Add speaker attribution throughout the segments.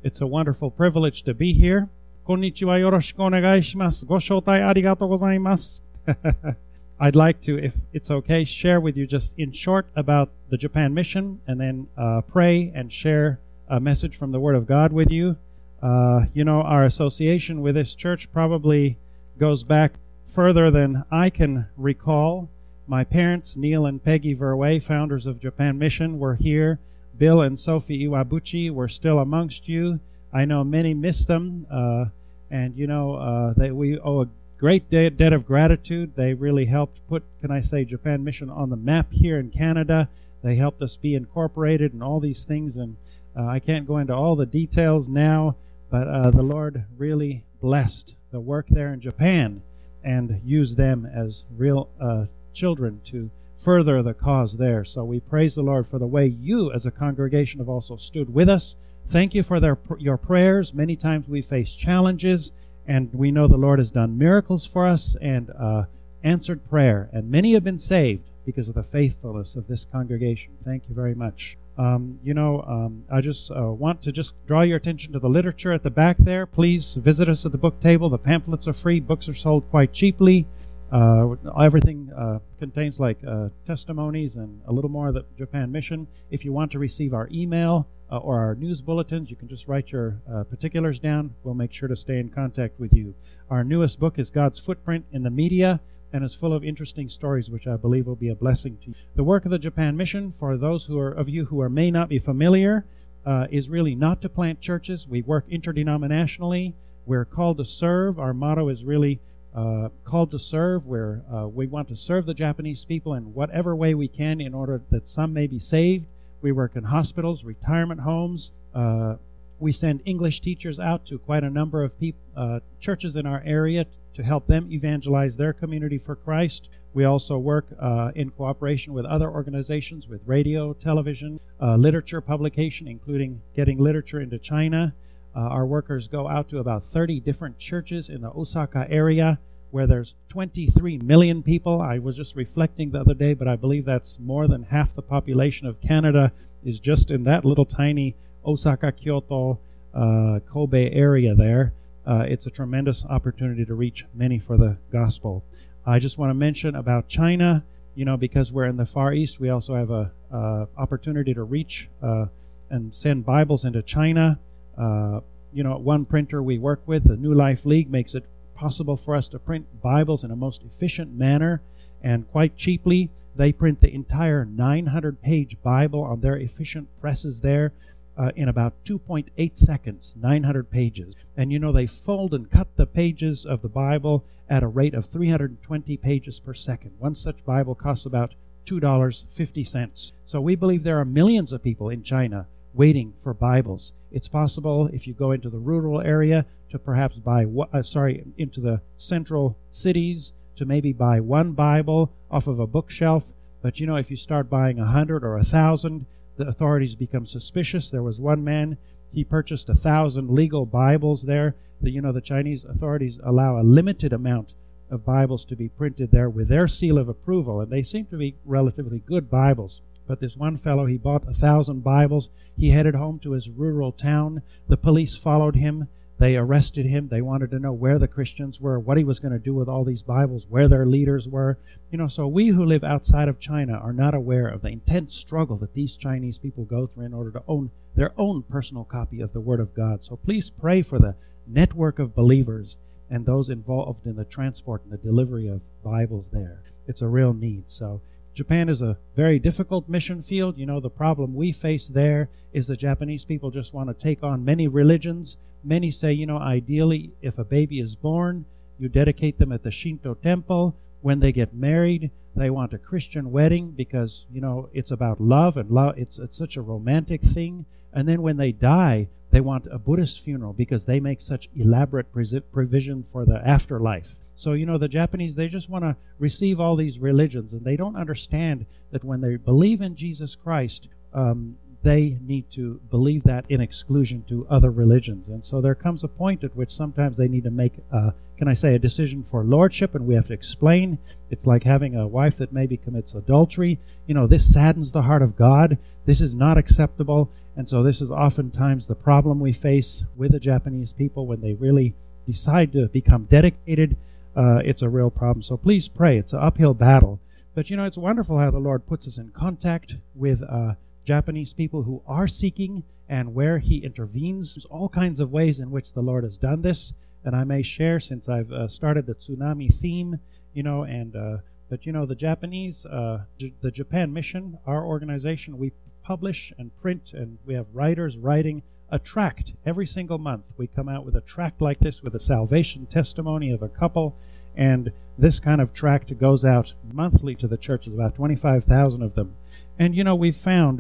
Speaker 1: It's a wonderful privilege to be here. こんにちは、よろしくお願いします。ご招待ありがとうございます。I'd like to, if it's okay, share with you just in short about the Japan mission and then pray and share a message from the Word of God with you. Our association with this church probably goes back further than I can recall. My parents, Neil and Peggy Verwey, founders of Japan Mission, were here. Bill and Sophie Iwabuchi were still amongst you. I know many miss them, and that we owe a great debt of gratitude. They really helped put, Japan Mission on the map here in Canada. They helped us be incorporated and all these things, and I can't go into all the details now, but the Lord really blessed the work there in Japan and used them as real children to further the cause there. So we praise the Lord for the way you as a congregation have also stood with us. Thank you for your prayers. Many times we face challenges, and we know the Lord has done miracles for us and answered prayer. And many have been saved because of the faithfulness of this congregation. Thank you very much. I just want to just draw your attention to the literature at the back there. Please visit us at the book table. The pamphlets are free. Books are sold quite cheaply. Everything contains testimonies and a little more of the Japan Mission. If you want to receive our email or our news bulletins, you can just write your particulars down. We'll make sure to stay in contact with you. Our newest book is God's Footprint in the Media, and is full of interesting stories which I believe will be a blessing to you. The work of the Japan Mission, for those of you who may not be familiar, is really not to plant churches. We work interdenominationally. We're called to serve. Our motto is really called to serve, where we want to serve the Japanese people in whatever way we can in order that some may be saved. We work in hospitals, retirement homes. We send English teachers out to quite a number of churches in our area to help them evangelize their community for Christ. We also work in cooperation with other organizations with radio, television, literature publication, including getting literature into China. Our workers go out to about 30 different churches in the Osaka area where there's 23 million people. I was just reflecting the other day, but I believe that's more than half the population of Canada is just in that little tiny Osaka, Kyoto, Kobe area there. It's a tremendous opportunity to reach many for the gospel. I just want to mention about China, because we're in the Far East, we also have a opportunity to reach and send Bibles into China. One printer we work with, the New Life League, makes it possible for us to print Bibles in a most efficient manner and quite cheaply. They print the entire 900-page Bible on their efficient presses there in about 2.8 seconds, 900 pages. And they fold and cut the pages of the Bible at a rate of 320 pages per second. One such Bible costs about $2.50. So we believe there are millions of people in China waiting for Bibles. It's possible if you go into the rural area to perhaps into the central cities to maybe buy one Bible off of a bookshelf. But if you start buying 100 or 1,000, the authorities become suspicious. There was one man, he purchased 1,000 legal Bibles there. The Chinese authorities allow a limited amount of Bibles to be printed there with their seal of approval, and they seem to be relatively good Bibles. But this one fellow, he bought 1,000 Bibles. He headed home to his rural town. The police followed him. They arrested him. They wanted to know where the Christians were, what he was going to do with all these Bibles, where their leaders were. So we who live outside of China are not aware of the intense struggle that these Chinese people go through in order to own their own personal copy of the Word of God. So please pray for the network of believers and those involved in the transport and the delivery of Bibles there. It's a real need. So Japan is a very difficult mission field. The problem we face there is the Japanese people just want to take on many religions. Many say, ideally, if a baby is born, you dedicate them at the Shinto temple. When they get married, they want a Christian wedding because, it's about love, and love. It's such a romantic thing. And then when they die, they want a Buddhist funeral because they make such elaborate provision for the afterlife. So, the Japanese, they just want to receive all these religions, and they don't understand that when they believe in Jesus Christ, they need to believe that in exclusion to other religions. And so there comes a point at which sometimes they need to make, a decision for lordship, and we have to explain. It's like having a wife that maybe commits adultery. This saddens the heart of God. This is not acceptable. And so this is oftentimes the problem we face with the Japanese people when they really decide to become dedicated. It's a real problem. So please pray. It's an uphill battle. But it's wonderful how the Lord puts us in contact with Japanese people who are seeking, and where He intervenes. There's all kinds of ways in which the Lord has done this, and I may share since I've started the tsunami theme, but the Japanese, the Japan Mission, our organization, we publish and print, and we have writers writing a tract every single month. We come out with a tract like this with a salvation testimony of a couple, and this kind of tract goes out monthly to the churches, about 25,000 of them. And we've found,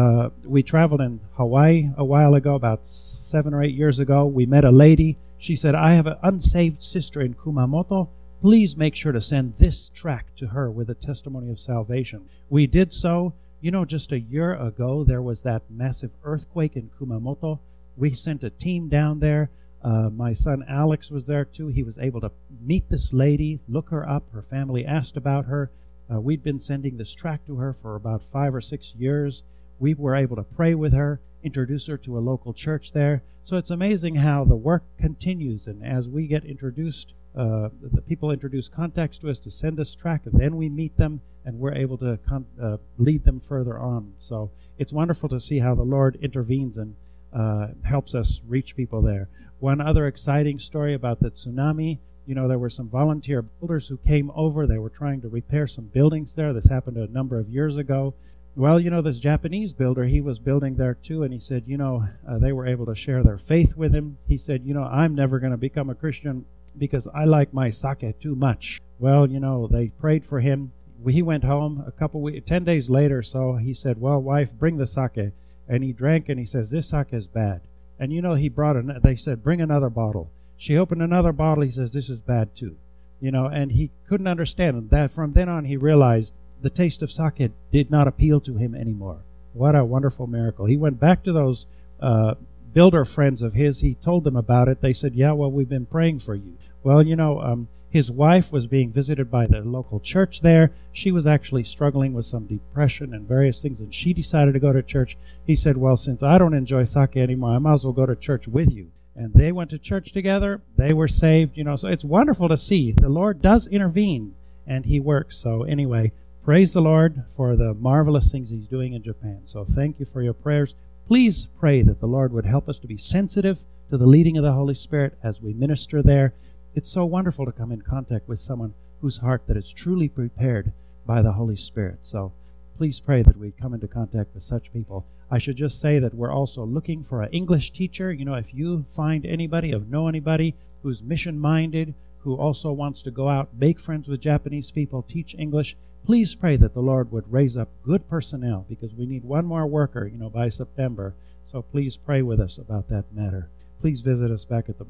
Speaker 1: we traveled in Hawaii a while ago, about 7 or 8 years ago. We met a lady. She said, "I have an unsaved sister in Kumamoto. Please make sure to send this tract to her with a testimony of salvation." We did so. Just a year ago, there was that massive earthquake in Kumamoto. We sent a team down there. My son Alex was there too. He was able to meet this lady, look her up. Her family asked about her. We'd been sending this tract to her for about 5 or 6 years. We were able to pray with her, introduce her to a local church there. So it's amazing how the work continues. And as we get introduced, the people introduce contacts to us to send this tract, and then we meet them, and we're able to lead them further on. So it's wonderful to see how the Lord intervenes and helps us reach people there. One other exciting story about the tsunami, there were some volunteer builders who came over. They were trying to repair some buildings there. This happened a number of years ago. Well, this Japanese builder, he was building there too, and he said, they were able to share their faith with him. He said, I'm never going to become a Christian because I like my sake too much. Well, they prayed for him. He went home 10 days later, so he said, "Well, wife, bring the sake." And he drank, and he says, "This sake is bad." And he brought they said, "Bring another bottle." She opened another bottle. He says, "This is bad too." And he couldn't understand. And that from then on, he realized the taste of sake did not appeal to him anymore. What a wonderful miracle. He went back to those builder friends of his. He told them about it. They said, "Yeah, well, we've been praying for you." Well, his wife was being visited by the local church there. She was actually struggling with some depression and various things, and she decided to go to church. He said, "Well, since I don't enjoy sake anymore, I might as well go to church with you." And they went to church together. They were saved, So it's wonderful to see. The Lord does intervene, and He works. So anyway, praise the Lord for the marvelous things He's doing in Japan. So thank you for your prayers. Please pray that the Lord would help us to be sensitive to the leading of the Holy Spirit as we minister there. It's so wonderful to come in contact with someone whose heart that is truly prepared by the Holy Spirit. So please pray that we come into contact with such people. I should just say that we're also looking for an English teacher. If you find anybody, know anybody who's mission-minded, who also wants to go out, make friends with Japanese people, teach English, please pray that the Lord would raise up good personnel, because we need one more worker, by September. So please pray with us about that matter. Please visit us back at the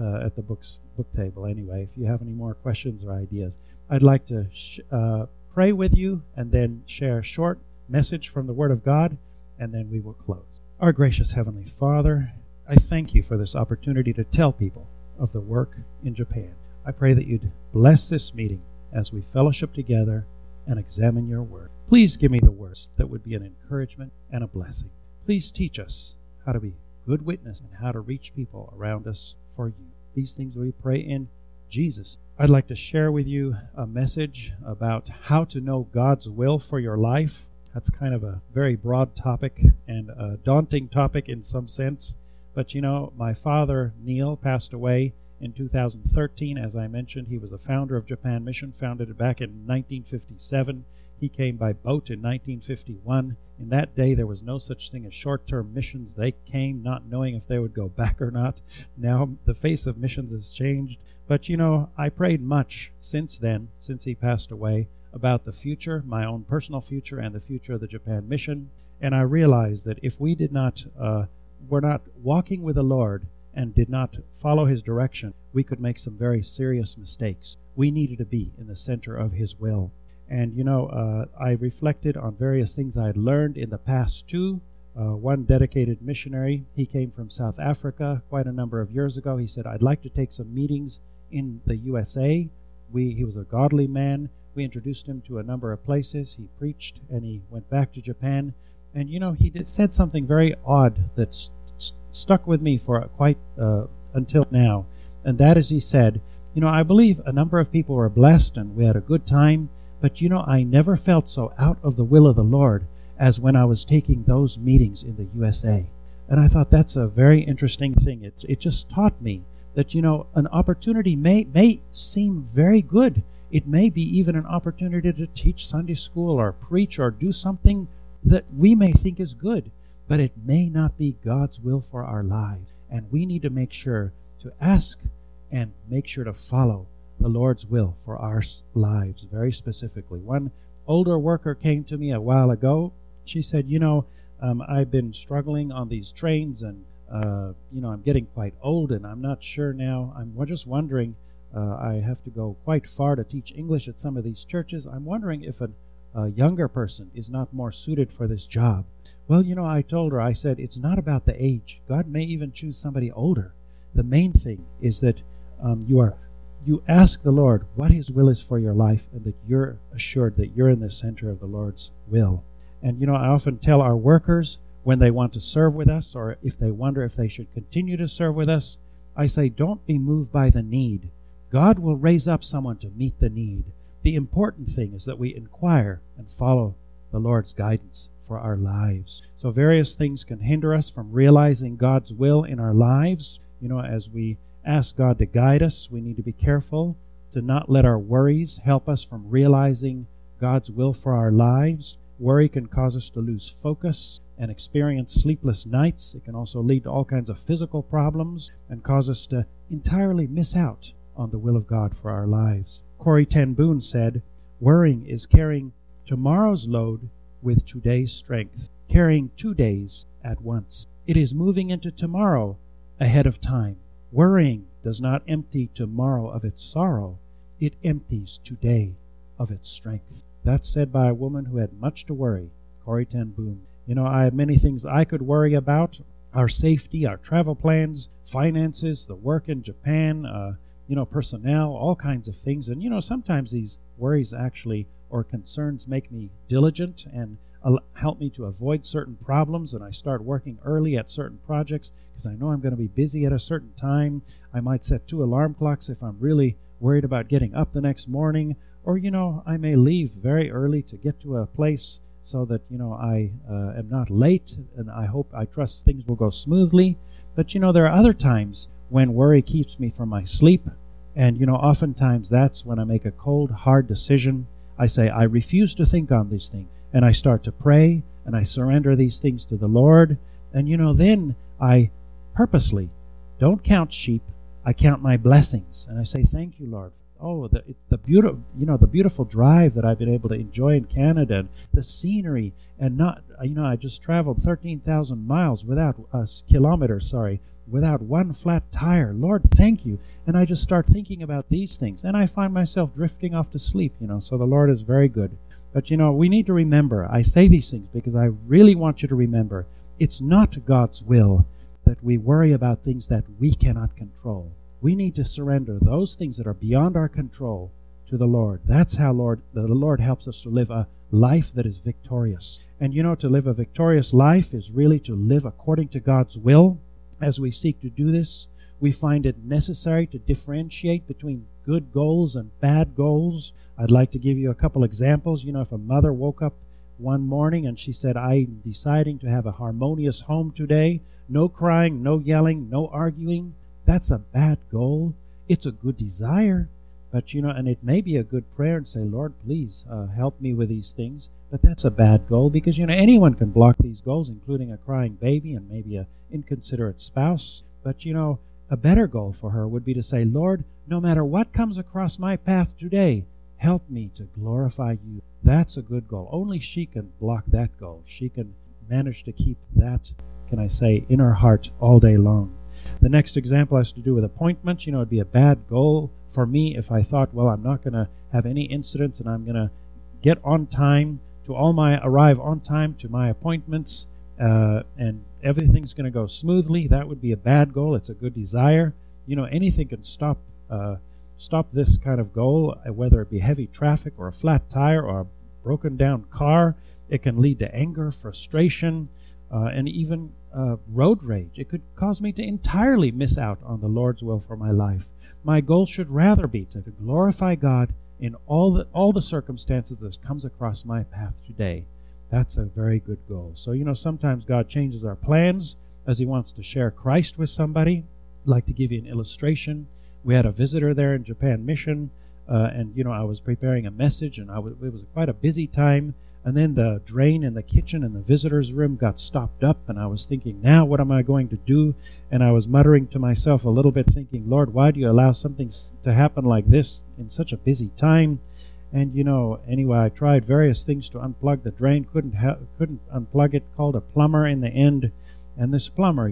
Speaker 1: book table anyway if you have any more questions or ideas. I'd like to pray with you and then share a short message from the Word of God, and then we will close. Our gracious Heavenly Father, I thank you for this opportunity to tell people of the work in Japan. I pray that you'd bless this meeting as we fellowship together and examine your Word. Please give me the words that would be an encouragement and a blessing. Please teach us how to be good witness and how to reach people around us for you. These things we pray in Jesus. I'd like to share with you a message about how to know God's will for your life. That's kind of a very broad topic and a daunting topic in some sense. But my father, Neil, passed away in 2013. As I mentioned, he was a founder of Japan Mission, founded it back in 1957. He came by boat in 1951. In that day, there was no such thing as short-term missions. They came not knowing if they would go back or not. Now, the face of missions has changed. But, I prayed much since then, since he passed away, about the future, my own personal future, and the future of the Japan Mission. And I realized that if we were not walking with the Lord and did not follow His direction, we could make some very serious mistakes. We needed to be in the center of His will. And, I reflected on various things I had learned in the past too. one dedicated missionary, he came from South Africa quite a number of years ago. He said, I'd like to take some meetings in the USA. He was a godly man. We introduced him to a number of places. He preached, and he went back to Japan. And, he said something very odd that stuck with me for quite until now. And that is, he said, I believe a number of people were blessed and we had a good time, but, I never felt so out of the will of the Lord as when I was taking those meetings in the USA. And I thought that's a very interesting thing. It just taught me that, an opportunity may seem very good. It may be even an opportunity to teach Sunday school or preach or do something that we may think is good, but it may not be God's will for our lives. And we need to make sure to ask and make sure to follow the Lord's will for our lives very specifically. One older worker came to me a while ago. She said, I've been struggling on these trains, and I'm getting quite old, and I'm not sure now. I'm just wondering, I have to go quite far to teach English at some of these churches. I'm wondering if a younger person is not more suited for this job. Well, I told her, I said, it's not about the age. God may even choose somebody older. The main thing is that you ask the Lord what His will is for your life, and that you're assured that you're in the center of the Lord's will. And, I often tell our workers when they want to serve with us, or if they wonder if they should continue to serve with us, I say, don't be moved by the need. God will raise up someone to meet the need. The important thing is that we inquire and follow the Lord's guidance for our lives. So various things can hinder us from realizing God's will in our lives. As we ask God to guide us, we need to be careful to not let our worries help us from realizing God's will for our lives. Worry can cause us to lose focus and experience sleepless nights. It can also lead to all kinds of physical problems and cause us to entirely miss out on the will of God for our lives. Corrie ten Boom said, worrying is carrying tomorrow's load with today's strength, carrying 2 days at once. It is moving into tomorrow ahead of time. Worrying does not empty tomorrow of its sorrow. It empties today of its strength. That's said by a woman who had much to worry, Corrie ten Boom. I have many things I could worry about. Our safety, our travel plans, finances, the work in Japan, personnel, all kinds of things. And, sometimes these worries actually or concerns make me diligent and help me to avoid certain problems, and I start working early at certain projects because I know I'm going to be busy at a certain time. I might set 2 alarm clocks if I'm really worried about getting up the next morning, or, I may leave very early to get to a place so that, I am not late, and I trust things will go smoothly. But, there are other times when worry keeps me from my sleep, and, oftentimes that's when I make a cold, hard decision. I say, I refuse to think on these things. And I start to pray, and I surrender these things to the Lord. And, then I purposely don't count sheep. I count my blessings. And I say, thank you, Lord. Oh, the beautiful drive that I've been able to enjoy in Canada, and the scenery, and I just traveled 13,000 miles kilometers, without one flat tire. Lord, thank you. And I just start thinking about these things, and I find myself drifting off to sleep, so the Lord is very good. But, we need to remember, I say these things because I really want you to remember, it's not God's will that we worry about things that we cannot control. We need to surrender those things that are beyond our control to the Lord. That's how the Lord helps us to live a life that is victorious. And, to live a victorious life is really to live according to God's will. As we seek to do this, we find it necessary to differentiate between good goals and bad goals. I'd like to give you a couple examples. If a mother woke up one morning and she said, I'm deciding to have a harmonious home today, no crying, no yelling, no arguing, that's a bad goal. It's a good desire, but, and it may be a good prayer and say, Lord, please help me with these things. But that's a bad goal because, anyone can block these goals, including a crying baby and maybe an inconsiderate spouse. But, a better goal for her would be to say, Lord, no matter what comes across my path today, help me to glorify you. That's a good goal. Only she can block that goal. She can manage to keep that, in her heart all day long. The next example has to do with appointments. It'd be a bad goal for me if I thought, well, I'm not going to have any incidents and I'm going to arrive on time to my appointments. and everything's going to go smoothly. That would be a bad goal. It's a good desire. Anything can stop this kind of goal, whether it be heavy traffic or a flat tire or a broken down car. It can lead to anger, frustration, and even road rage. It could cause me to entirely miss out on the Lord's will for my life. My goal should rather be to glorify God in all the circumstances that comes across my path today. That's a very good goal. So, sometimes God changes our plans as He wants to share Christ with somebody. I'd like to give you an illustration. We had a visitor there in Japan Mission, and I was preparing a message, and it was quite a busy time. And then the drain in the kitchen in the visitor's room got stopped up, and I was thinking, now what am I going to do? And I was muttering to myself a little bit, thinking, Lord, why do you allow something to happen like this in such a busy time? And anyway, I tried various things to unplug the drain, couldn't unplug it, called a plumber in the end. And this plumber,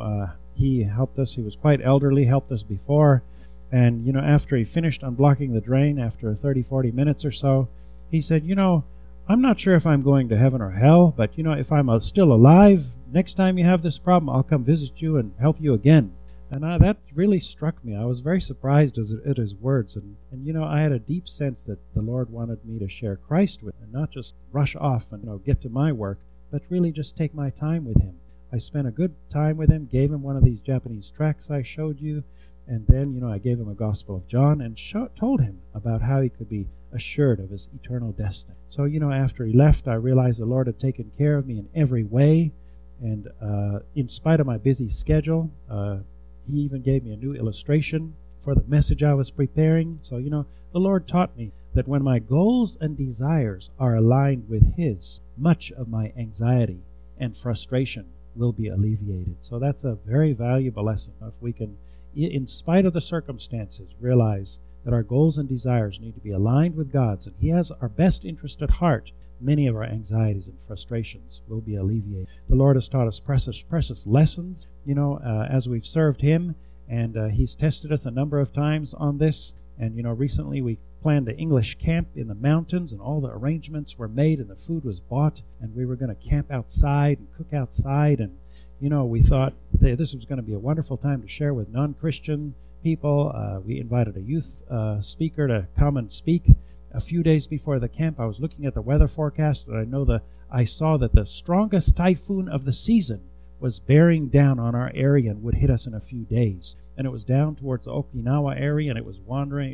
Speaker 1: he helped us. He was quite elderly, helped us before. And after he finished unblocking the drain, after 30-40 minutes or so, he said, I'm not sure if I'm going to heaven or hell, but if I'm still alive, next time you have this problem, I'll come visit you and help you again. And that really struck me. I was very surprised at his words. And I had a deep sense that the Lord wanted me to share Christ with him, and not just rush off and get to my work, but really just take my time with him. I spent a good time with him, gave him one of these Japanese tracts I showed you, and then I gave him a Gospel of John and told him about how he could be assured of his eternal destiny. So after he left, I realized the Lord had taken care of me in every way, and in spite of my busy schedule, He even gave me a new illustration for the message I was preparing. So the Lord taught me that when my goals and desires are aligned with His, much of my anxiety and frustration will be alleviated. So that's a very valuable lesson. If we can, in spite of the circumstances, realize that our goals and desires need to be aligned with God's, and He has our best interest at heart, many of our anxieties and frustrations will be alleviated. The Lord has taught us precious lessons, as we've served Him, and He's tested us a number of times on this. And, recently we planned an English camp in the mountains, and all the arrangements were made, and the food was bought, and we were going to camp outside and cook outside. And, we thought this was going to be a wonderful time to share with non-Christian people. We invited a youth speaker to come and speak. A few days before the camp, I was looking at the weather forecast, and I saw that the strongest typhoon of the season was bearing down on our area and would hit us in a few days. And it was down towards the Okinawa area, and it was wandering,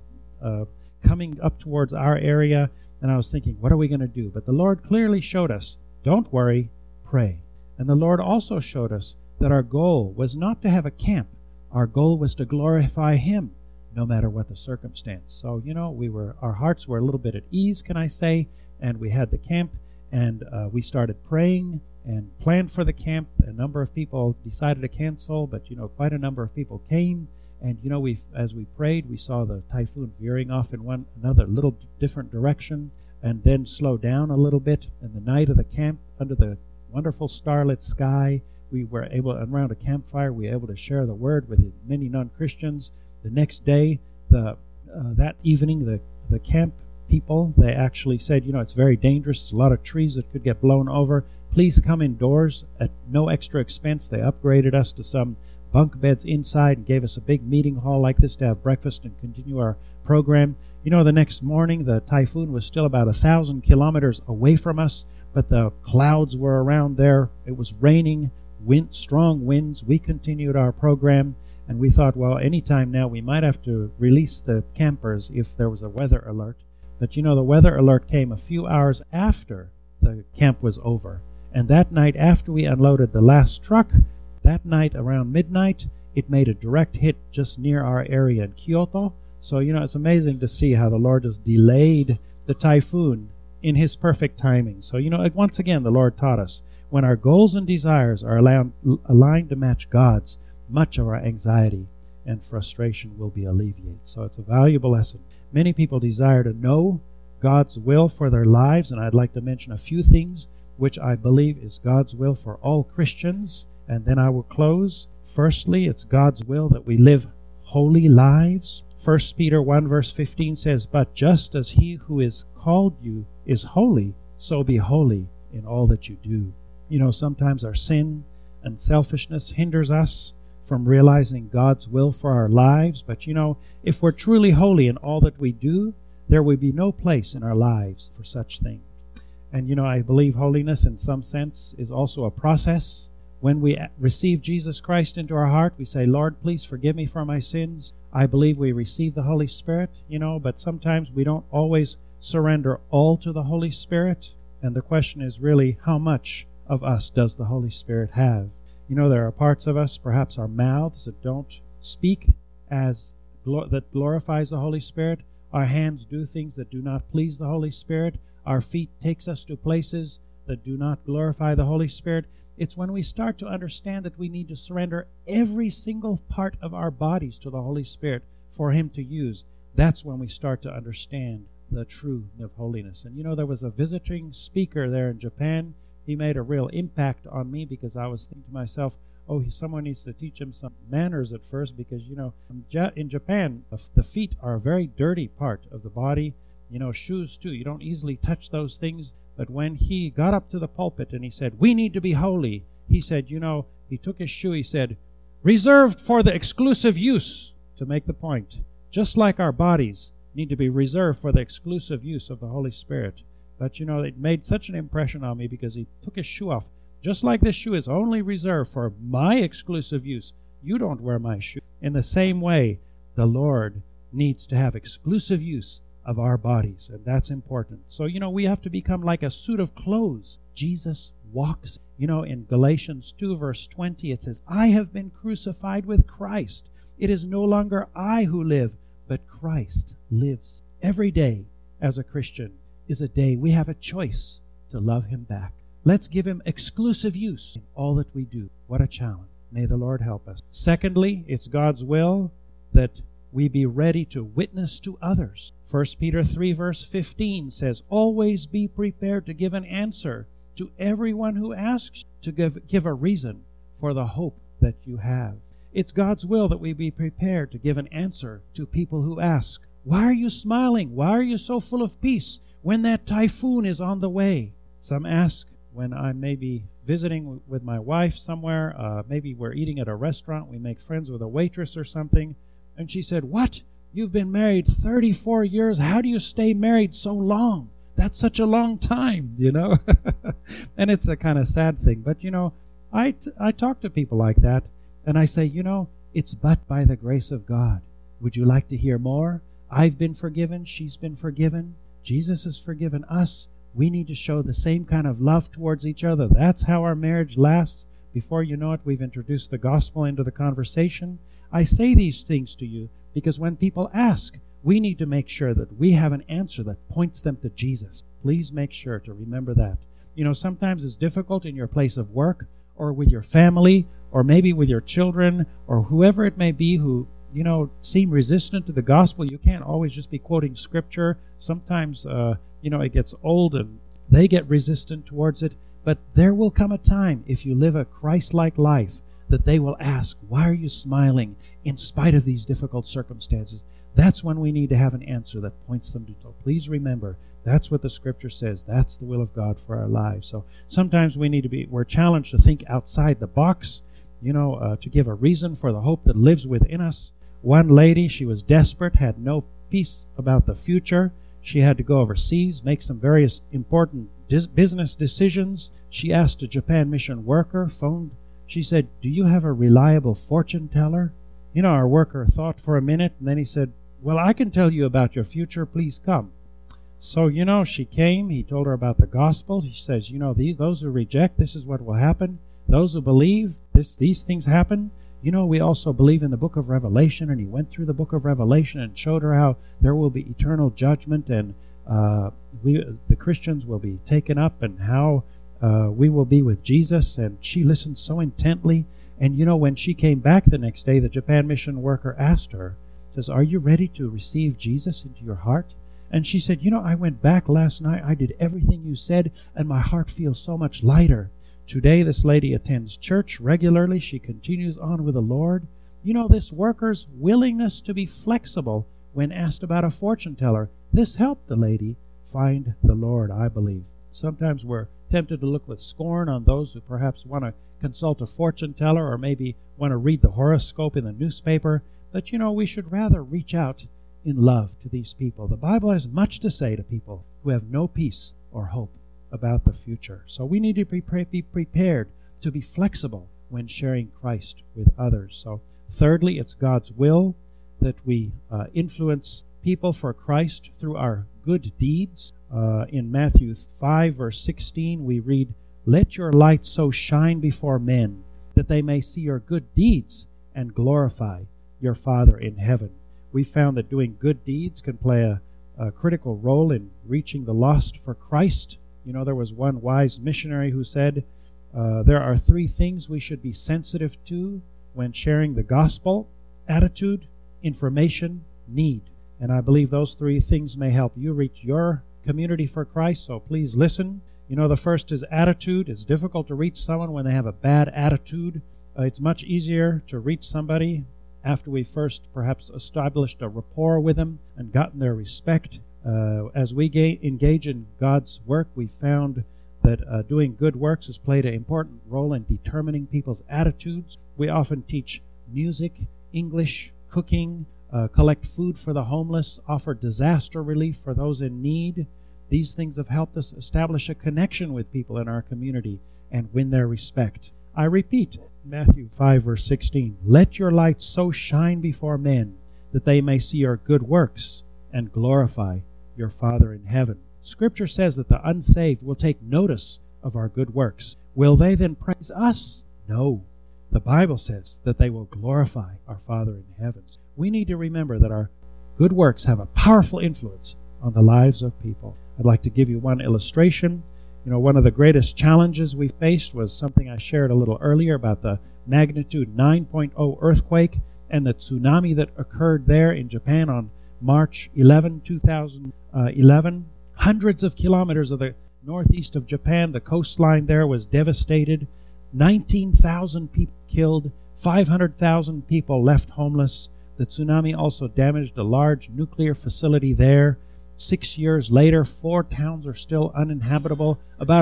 Speaker 1: coming up towards our area. And I was thinking, what are we going to do? But the Lord clearly showed us, don't worry, pray. And the Lord also showed us that our goal was not to have a camp. Our goal was to glorify Him, no matter what the circumstance. So, our hearts were a little bit at ease, can I say, and we had the camp, and we started praying and planned for the camp. A number of people decided to cancel, but, quite a number of people came. And, as we prayed, we saw the typhoon veering off in another little different direction, and then slow down a little bit. And the night of the camp, under the wonderful starlit sky, we were able, around a campfire, we were able to share the word with many non-Christians. The next day, that evening, the camp people, they actually said, it's very dangerous. A lot of trees that could get blown over. Please come indoors at no extra expense. They upgraded us to some bunk beds inside and gave us a big meeting hall like this to have breakfast and continue our program. The next morning, the typhoon was still about 1,000 kilometers away from us, but the clouds were around there. It was raining, strong winds. We continued our program. And we thought, well, anytime now we might have to release the campers if there was a weather alert. But the weather alert came a few hours after the camp was over. And that night, after we unloaded the last truck, that night around midnight, it made a direct hit just near our area in Kyoto. So, it's amazing to see how the Lord has delayed the typhoon in His perfect timing. So, once again, the Lord taught us, when our goals and desires are aligned to match God's, much of our anxiety and frustration will be alleviated. So it's a valuable lesson. Many people desire to know God's will for their lives, and I'd like to mention a few things which I believe is God's will for all Christians, and then I will close. Firstly, it's God's will that we live holy lives. 1 Peter 1 verse 15 says, "But just as He who is called you is holy, so be holy in all that you do." Sometimes our sin and selfishness hinders us from realizing God's will for our lives. But, if we're truly holy in all that we do, there will be no place in our lives for such things. And, I believe holiness in some sense is also a process. When we receive Jesus Christ into our heart, we say, Lord, please forgive me for my sins. I believe we receive the Holy Spirit, but sometimes we don't always surrender all to the Holy Spirit. And the question is really, how much of us does the Holy Spirit have? There are parts of us, perhaps our mouths, that don't speak that glorifies the Holy Spirit. Our hands do things that do not please the Holy Spirit. Our feet takes us to places that do not glorify the Holy Spirit. It's when we start to understand that we need to surrender every single part of our bodies to the Holy Spirit for Him to use. That's when we start to understand the truth of holiness. And there was a visiting speaker there in Japan. He made a real impact on me because I was thinking to myself, someone needs to teach him some manners at first, because, in Japan, the feet are a very dirty part of the body. Shoes too. You don't easily touch those things. But when he got up to the pulpit and he said, we need to be holy, he said, he took his shoe, he said, reserved for the exclusive use, to make the point. Just like our bodies need to be reserved for the exclusive use of the Holy Spirit. But, it made such an impression on me because he took his shoe off. Just like this shoe is only reserved for my exclusive use, you don't wear my shoe. In the same way, the Lord needs to have exclusive use of our bodies, and that's important. So, we have to become like a suit of clothes. Jesus walks. In Galatians 2, verse 20, it says, I have been crucified with Christ. It is no longer I who live, but Christ lives. Every day as a Christian is a day we have a choice to love Him back. Let's give Him exclusive use in all that we do. What a challenge. May the Lord help us. Secondly, it's God's will that we be ready to witness to others. 1 Peter 3 verse 15 says, always be prepared to give an answer to everyone who asks, to give a reason for the hope that you have. It's God's will that we be prepared to give an answer to people who ask, why are you smiling? Why are you so full of peace when that typhoon is on the way? Some ask when I may be visiting with my wife somewhere, maybe we're eating at a restaurant, we make friends with a waitress or something, and she said, what? You've been married 34 years. How do you stay married so long? That's such a long time, And it's a kind of sad thing. But, I talk to people like that, and I say, it's but by the grace of God. Would you like to hear more? I've been forgiven. She's been forgiven. Jesus has forgiven us. We need to show the same kind of love towards each other. That's how our marriage lasts. Before you know it, we've introduced the gospel into the conversation. I say these things to you because when people ask, we need to make sure that we have an answer that points them to Jesus. Please make sure to remember that. Sometimes it's difficult in your place of work or with your family or maybe with your children or whoever it may be who, seem resistant to the gospel. You can't always just be quoting scripture. Sometimes, it gets old and they get resistant towards it. But there will come a time, if you live a Christ-like life, that they will ask, why are you smiling in spite of these difficult circumstances? That's when we need to have an answer that points them to. So please remember, that's what the Scripture says. That's the will of God for our lives. So sometimes we're challenged to think outside the box, to give a reason for the hope that lives within us. One lady, she was desperate, had no peace about the future. She had to go overseas, make some various important business decisions. She asked a Japan mission worker, phoned. She said, do you have a reliable fortune teller? Our worker thought for a minute, and then he said, well, I can tell you about your future. Please come. So, she came. He told her about the gospel. He says, those who reject, this is what will happen. Those who believe, these things happen. We also believe in the book of Revelation, and he went through the book of Revelation and showed her how there will be eternal judgment, and the Christians will be taken up, and how we will be with Jesus. And she listened so intently. And when she came back the next day, the Japan mission worker asked her, says, are you ready to receive Jesus into your heart? And she said, I went back last night. I did everything you said, and my heart feels so much lighter. Today, this lady attends church regularly. She continues on with the Lord. This worker's willingness to be flexible when asked about a fortune teller, this helped the lady find the Lord, I believe. Sometimes we're tempted to look with scorn on those who perhaps want to consult a fortune teller or maybe want to read the horoscope in the newspaper. But, we should rather reach out in love to these people. The Bible has much to say to people who have no peace or hope about the future. So we need to be prepared to be flexible when sharing Christ with others. So thirdly, it's God's will that we influence people for Christ through our good deeds. In Matthew 5, verse 16, we read, "Let your light so shine before men that they may see your good deeds and glorify your Father in heaven." We found that doing good deeds can play a critical role in reaching the lost for Christ. There was one wise missionary who said, there are 3 things we should be sensitive to when sharing the gospel: attitude, information, need. And I believe those 3 things may help you reach your community for Christ, so please listen. The first is attitude. It's difficult to reach someone when they have a bad attitude. It's much easier to reach somebody after we first perhaps established a rapport with them and gotten their respect. As we engage in God's work, we found that doing good works has played an important role in determining people's attitudes. We often teach music, English, cooking, collect food for the homeless, offer disaster relief for those in need. These things have helped us establish a connection with people in our community and win their respect. I repeat, Matthew 5, verse 16, "Let your light so shine before men that they may see your good works and glorify your Father in heaven." Scripture says that the unsaved will take notice of our good works. Will they then praise us? No. The Bible says that they will glorify our Father in heaven. We need to remember that our good works have a powerful influence on the lives of people. I'd like to give you one illustration. One of the greatest challenges we faced was something I shared a little earlier about the magnitude 9.0 earthquake and the tsunami that occurred there in Japan on March 11, 2011. Hundreds of kilometers of the northeast of Japan, the coastline there was devastated. 19,000 people killed, 500,000 people left homeless. The tsunami also damaged a large nuclear facility there. 6 years later, 4 towns are still uninhabitable.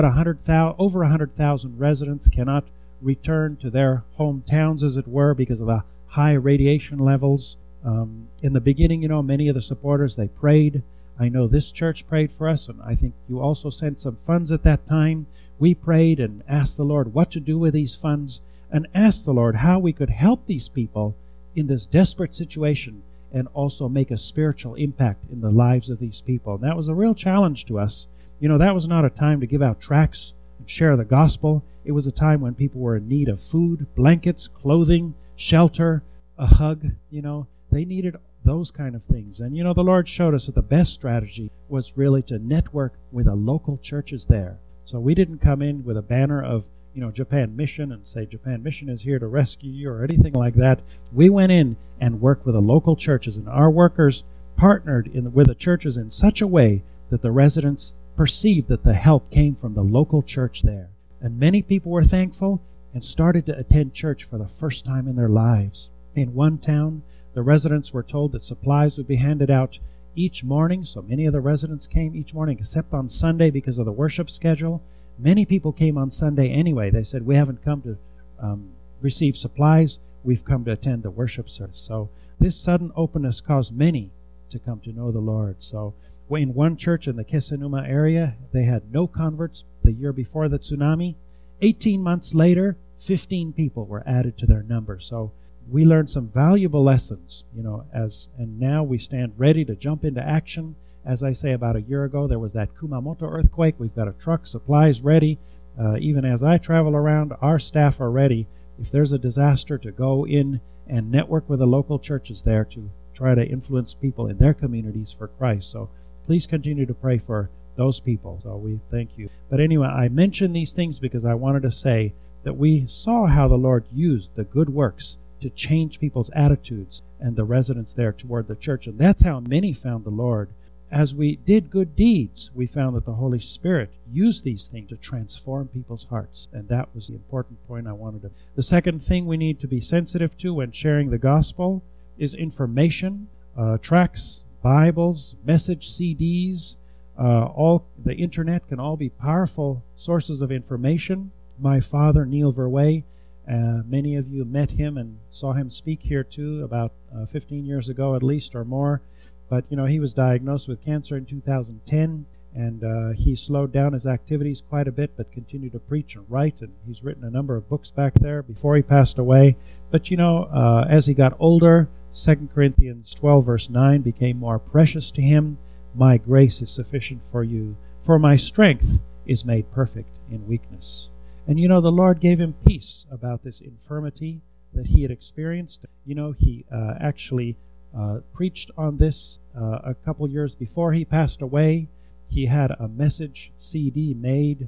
Speaker 1: Over 100,000 residents cannot return to their hometowns, as it were, because of the high radiation levels. In the beginning, many of the supporters, they prayed. I know this church prayed for us, and I think you also sent some funds at that time. We prayed and asked the Lord what to do with these funds and asked the Lord how we could help these people in this desperate situation and also make a spiritual impact in the lives of these people. And that was a real challenge to us. That was not a time to give out tracts and share the gospel. It was a time when people were in need of food, blankets, clothing, shelter, a hug. They needed those kind of things. And the Lord showed us that the best strategy was really to network with the local churches there. So we didn't come in with a banner of Japan Mission and say Japan Mission is here to rescue you or anything like that. We went in and worked with the local churches, and our workers partnered with the churches in such a way that the residents perceived that the help came from the local church there. And many people were thankful and started to attend church for the first time in their lives. In one town, the residents were told that supplies would be handed out each morning, so many of the residents came each morning except on Sunday because of the worship schedule. Many people came on Sunday anyway. They said, we haven't come to receive supplies, we've come to attend the worship service. So this sudden openness caused many to come to know the Lord. So in one church in the Kesennuma area, they had no converts the year before the tsunami. 18 months later, 15 people were added to their number. So we learned some valuable lessons, and now we stand ready to jump into action. As I say, about a year ago, there was that Kumamoto earthquake. We've got a truck, supplies ready. Even as I travel around, our staff are ready, if there's a disaster, to go in and network with the local churches there to try to influence people in their communities for Christ. So please continue to pray for those people. So we thank you. But anyway, I mentioned these things because I wanted to say that we saw how the Lord used the good works to change people's attitudes and the residents there toward the church. And that's how many found the Lord. As we did good deeds, we found that the Holy Spirit used these things to transform people's hearts. And that was the important point I wanted to. The second thing we need to be sensitive to when sharing the gospel is information, tracts, Bibles, message CDs, all the internet can all be powerful sources of information. My father, Neil Verwey, many of you met him and saw him speak here too about 15 years ago at least or more. But, he was diagnosed with cancer in 2010, and he slowed down his activities quite a bit but continued to preach and write, and he's written a number of books back there before he passed away. But, as he got older, 2 Corinthians 12 verse 9 became more precious to him. My grace is sufficient for you, for my strength is made perfect in weakness. And the Lord gave him peace about this infirmity that he had experienced. He actually preached on this a couple years before he passed away. He had a message CD made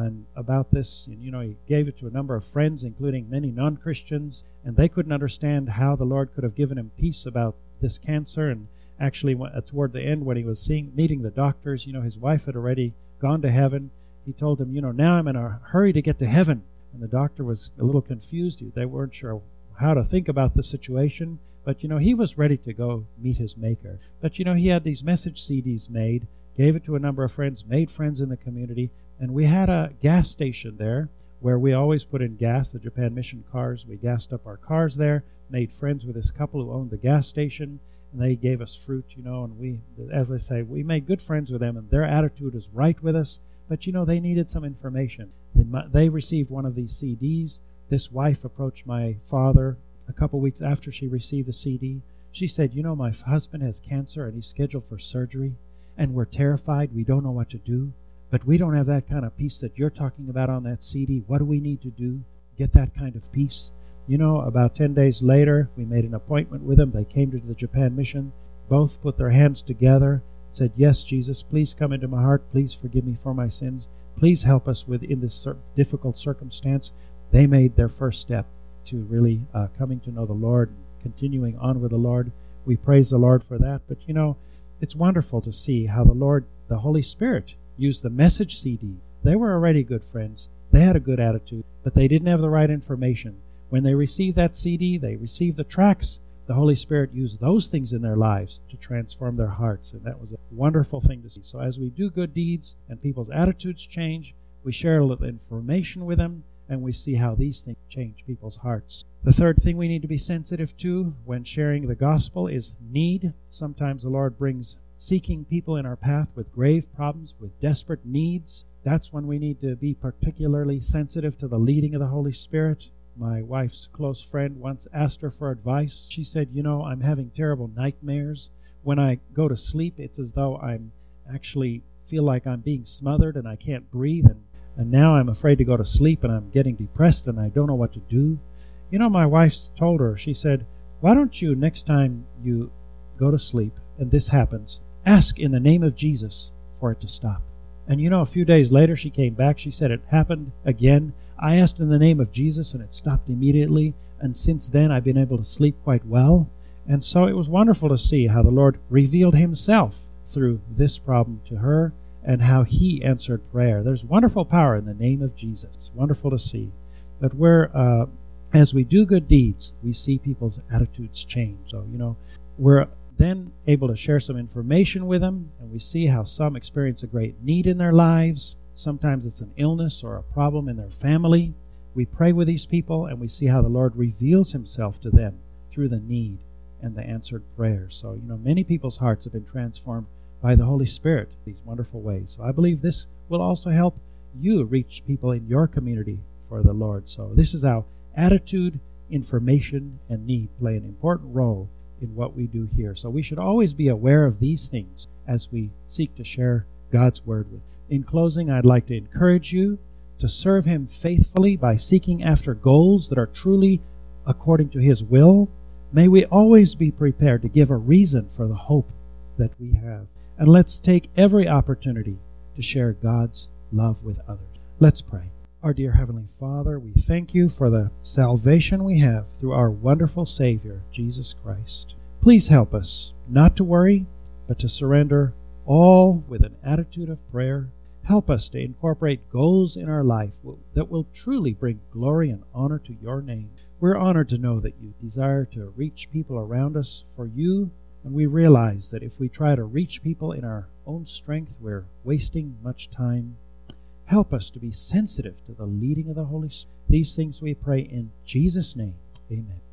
Speaker 1: about this, and he gave it to a number of friends, including many non-Christians, and they couldn't understand how the Lord could have given him peace about this cancer. And actually, toward the end, when he was meeting the doctors, his wife had already gone to heaven. He told them, now I'm in a hurry to get to heaven. And the doctor was a little confused. They weren't sure how to think about the situation. But, he was ready to go meet his Maker. But, he had these message CDs made, gave it to a number of friends, made friends in the community. And we had a gas station there where we always put in gas, the Japan Mission cars. We gassed up our cars there, made friends with this couple who owned the gas station. And they gave us fruit, and we, as I say, we made good friends with them, and their attitude is right with us. But, they needed some information. They received one of these CDs. This wife approached my father a couple weeks after she received the CD. She said, my husband has cancer, and he's scheduled for surgery, and we're terrified. We don't know what to do. But we don't have that kind of peace that you're talking about on that CD. What do we need to do? Get that kind of peace. About 10 days later, we made an appointment with them. They came to the Japan Mission. Both put their hands together, said, yes, Jesus, please come into my heart. Please forgive me for my sins. Please help us in this difficult circumstance. They made their first step to really coming to know the Lord and continuing on with the Lord. We praise the Lord for that. But, it's wonderful to see how the Holy Spirit, used the message CD. They were already good friends. They had a good attitude, but they didn't have the right information. When they received that CD, they received the tracts. The Holy Spirit used those things in their lives to transform their hearts, and that was a wonderful thing to see. So as we do good deeds and people's attitudes change, we share a little information with them, and we see how these things change people's hearts. The third thing we need to be sensitive to when sharing the gospel is need. Sometimes the Lord brings seeking people in our path with grave problems, with desperate needs. That's when we need to be particularly sensitive to the leading of the Holy Spirit. My wife's close friend once asked her for advice. She said, I'm having terrible nightmares. When I go to sleep, it's as though I'm actually feel like I'm being smothered and I can't breathe. And now I'm afraid to go to sleep, and I'm getting depressed, and I don't know what to do. My wife's told her, she said, why don't you, next time you go to sleep and this happens, ask in the name of Jesus for it to stop. And a few days later she came back. She said it happened again. I asked in the name of Jesus, and it stopped immediately. And since then, I've been able to sleep quite well. And so it was wonderful to see how the Lord revealed himself through this problem to her and how he answered prayer. There's wonderful power in the name of Jesus. It's wonderful to see. But as we do good deeds, we see people's attitudes change. So, we're then able to share some information with them, and we see how some experience a great need in their lives. Sometimes it's an illness or a problem in their family. We pray with these people, and we see how the Lord reveals himself to them through the need and the answered prayers. So, many people's hearts have been transformed by the Holy Spirit in these wonderful ways. So I believe this will also help you reach people in your community for the Lord. So this is how attitude, information, and need play an important role in what we do here. So we should always be aware of these things as we seek to share God's Word with. In closing, I'd like to encourage you to serve Him faithfully by seeking after goals that are truly according to His will. May we always be prepared to give a reason for the hope that we have. And let's take every opportunity to share God's love with others. Let's pray. Our dear Heavenly Father, we thank you for the salvation we have through our wonderful Savior, Jesus Christ. Please help us not to worry, but to surrender all with an attitude of prayer. Help us to incorporate goals in our life that will truly bring glory and honor to your name. We're honored to know that you desire to reach people around us for you, And we realize that if we try to reach people in our own strength, we're wasting much time. Help us to be sensitive to the leading of the Holy Spirit. These things we pray in Jesus' name. Amen.